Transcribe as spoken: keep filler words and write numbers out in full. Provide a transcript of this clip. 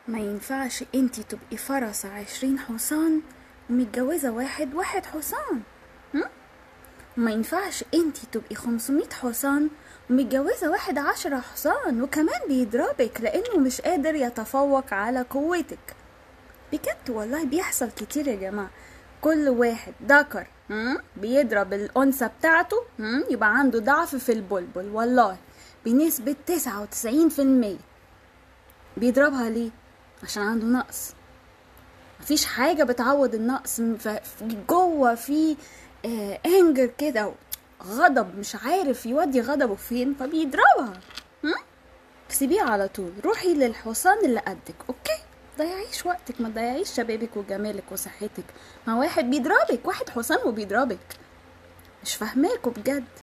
ما ينفعش انتي تبقي فرس عشرين حصان ومتجوزة واحد واحد حصان. هم؟ ما ينفعش انتي تبقي خمسمية حصان ومتجوزة واحد عشرة حصان وكمان بيضربك لانه مش قادر يتفوق على قوتك. بجد والله بيحصل كتير يا جماعة. كل واحد ذكر هم؟ بيضرب الأنثى بتاعته هم؟ يبقى عنده ضعف في البلبل والله بنسبة تسعة وتسعين في المية. بيضربها ليه؟ عشان عنده نقص. مفيش حاجة بتعوض النقص. ف- جوه في آه انجر كده، غضب مش عارف يودي غضبه فين فبيضربها. هم؟ سيبيه على طول، روحي للحصان اللي قدك. اوكي، ضيعيش وقتك، ما تضيعيش شبابك وجمالك وصحتك. ما واحد بيضربك، واحد حصان وبيضربك. مش فاهماكوا بجد.